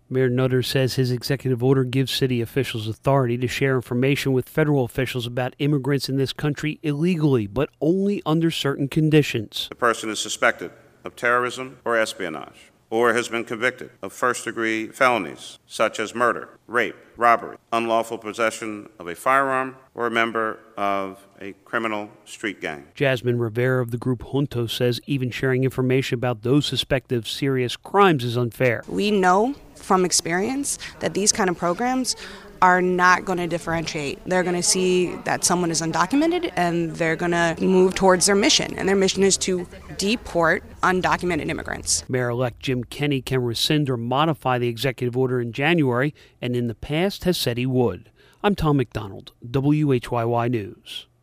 Mayor Nutter says his executive order gives city officials authority to share information with federal officials about immigrants in this country illegally, but only under certain conditions. The person is suspected of terrorism or espionage, or has been convicted of first-degree felonies such as murder, rape, robbery, unlawful possession of a firearm, or a member of a criminal street gang. Jasmine Rivera of the group Juntos says even sharing information about those suspected of serious crimes is unfair. We know from experience that these kind of programs are not going to differentiate. They're going to see that someone is undocumented and they're going to move towards their mission. And their mission is to deport undocumented immigrants. Mayor-elect Jim Kenney can rescind or modify the executive order in January and in the past has said he would. I'm Tom McDonald, WHYY News.